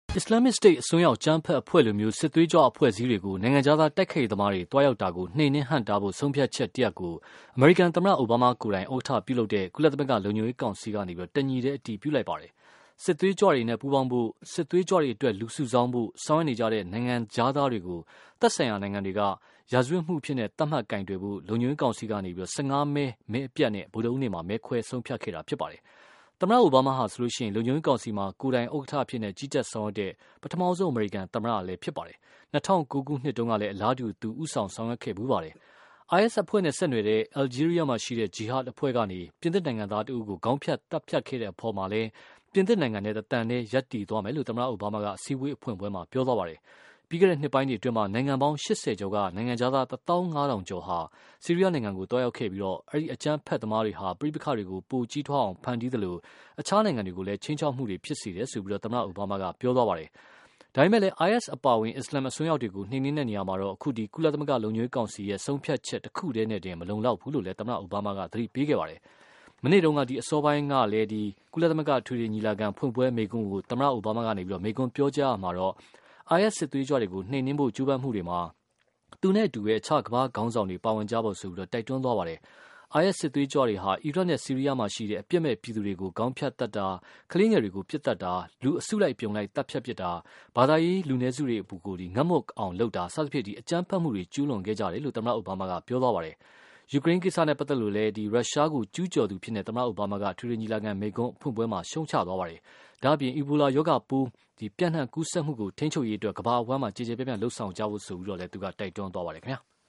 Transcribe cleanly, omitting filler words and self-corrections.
Islamic State အစွန်းရောက်ကြမ်းဖက်အဖွဲ့လိုမျိုးစစ်သွေးကြွအဖွဲ့အစည်းတွေကိုနိုင်ငံခြားသားတိုက်ခိုက်ရေးသမားတွေတွားရောက်တာကိုနှိမ်နင်းဟန့်တားဖို့ဆုံးဖြတ်ချက်တရပ်ကိုအမေရိကန်သမ္မတအိုဘားမားကိုယ်တိုင်ဥက္ကဋ္ဌပြုလုပ်တဲ့ကုလသမဂ္ဂလုံခြုံရေးကောင်စီကနေတညီတည်းအတည်ပြုလိုက်ပါတယ်။စစ်သွေးကြွတွေနဲ့ပူးပေါင်းဖို့စစ်သွေးကြွတွေအတွက်လူစုဆောင်းဖို့ဆောင်ရွက်နေကြတဲ့နိုင်ငံခြားသားတွေကိုသက်ဆိုင်ရာနိုင်ငံတွေကရာဇဝတ်မှုဖြစ်တဲ့တတ်မှတ်ကင်တွယ်ဖို့လုံခြုံရေးကောင်စီကနေ15မဲအပြတ်နဲ့ဗုဒ္ဓဦးနေ့မှာမဲခွဲဆုံးဖြတ်ခဲ့တာဖြစ်ပါတယ်။သမ္မတအိုဘားမားဟာဆိုလို့ရှိရင်လုံခြုံရေးကောင်စီမှာကိုယ်တိုင်ဥက္ကဋ္ဌဖြစ်နေကြီးကြပ်ဆောင်ရွက်တဲ့ပထမဆုံးအမေရိကန်သမ္မတလည်းဖြစ်ပါတယ်။2009ခုနှစ်တုန်းကလည်းအလားတူသူဥဆောင်ဆောင်ရွက်ခဲ့ဘူးပါတယ်။ IS အဖွဲ့နဲ့ဆက်နွယ်တဲ့အယ်ဂျီးရီးယားမှာရှိတဲ့ဂျီဟတ်အဖွဲ့ကနေပြင်သစ်နိုင်ငံသားတဦးကိုခေါင်းဖြတ်တပ်ဖြတ်ခဲ့တဲ့အပေါ်မှာလည်းပြင်သစ်နိုင်ငံနဲ့တန်နဲ့ရပ်တည်သွားမယ်လို့သမ္မတအိုဘားမားကအစည်းအဝေးအဖွင့်ပွဲမှာပြောသွားပါတယ်။ပြီးခဲ့တဲ့နှစ်ပိုင်းတွေအတွင်းမှာနိုင်ငံပေါင်း80ကျော်ကနိုင်ငံခြားသား15000ကျော်ဟာဆီးရီးယားနိုင်ငံကိုတွားရောက်ခဲ့ပြီးအဲဒီအကြမ်းဖက်သမားတွေဟာပြည်ပခါတွေကိုပိုကြီးထွားအောင်ဖန်တီးသလိုအခြားနိုင်ငံတွေကိုလည်းချင်းချောက်မှုတွေဖြစ်စေတယ်ဆိုပြီးသမ္မတအိုဘားမားကပြောသွားပါတယ်။ဒါပေမဲ့လည်း IS အပါအဝင်အစ္စလာမ်အစွန်းရောက်တွေကိုနှိမ်နင်းတဲ့နေရာမှာတော့အခုဒီကုလသမဂ္ဂလုံခြုံရေးကောင်စီရဲ့ဆုံးဖြတ်ချက်တစ်ခုတည်းနဲ့တင်မလုံလောက်ဘူးလို့လည်းသမ္မတအိုဘားမားကသတိပေးခဲ့ပါတယ်။မနေ့တုန်းကဒီအစောပိုင်းကလည်းဒီကုလသမဂ္ဂထွေထွေညီလာခံဖွင့်ပွဲမိန့်ခွန်းကိုသမ္မတအိုဘားမားကနေမိန့်ခွန်းပြောကြားမှာတော့IS စစ်သွေးကြွတွေကိုနှိမ်နင်းဖို့ကြိုးပမ်းမှုတွေမှာသူနဲ့အတူပဲအခြားကမ္ဘာခေါင်းဆောင်တွေပါဝင်ကြဖို့ဆိုပြီးတိုက်တွန်းသွားပါတယ်။ IS စစ်သွေးကြွတွေဟာအီရတ်နဲ့ဆီးရီးယားမှာရှိတဲ့အပြစ်မဲ့ပြည်သူတွေကိုခေါင်းဖြတ်တတ်တာကလေးငယ်တွေကိုပြစ်တတ်တာလူအစုလိုက်ပြုံလိုက်တပ်ဖြတ်ပစ်တာဘာသာရေးလူနည်းစုတွေအပူကိုငတ်မွတ်အောင်လုပ်တာစသဖြင့်အကြမ်းဖက်မှုတွေကျူးလွန်ခဲ့ကြတယ်လို့သမ္မတအိုဘားမားကပြောသွားပါတယ်။ယူကရိန်းကိစ္စနဲ့ပတ်သက်လို့လည်းရုရှားကိုကျူးကျော်သူဖြစ်တဲ့သမ္မတအိုဘားမားကထွေထွေညီလာခံမိန့်ခွန်းဖွင့်ပွဲမှာရှုံချသွားပါတယ်။ဒါ့အပြင်အီဘိုလာရောဂါပိုးပြန့်နှံ့ကူးစက်မှုကိုထိန်းချုပ်ရေးအတွက်ကမ္ဘာအဝှမ်းမှာကြေကြေပြန့်ပြန့်လှုပ်ဆောင်ကြဖို့ဆိုပြီးတော့လည်းသူကတိုက်တွန်းသွားပါတယ်ခင်ဗျာ။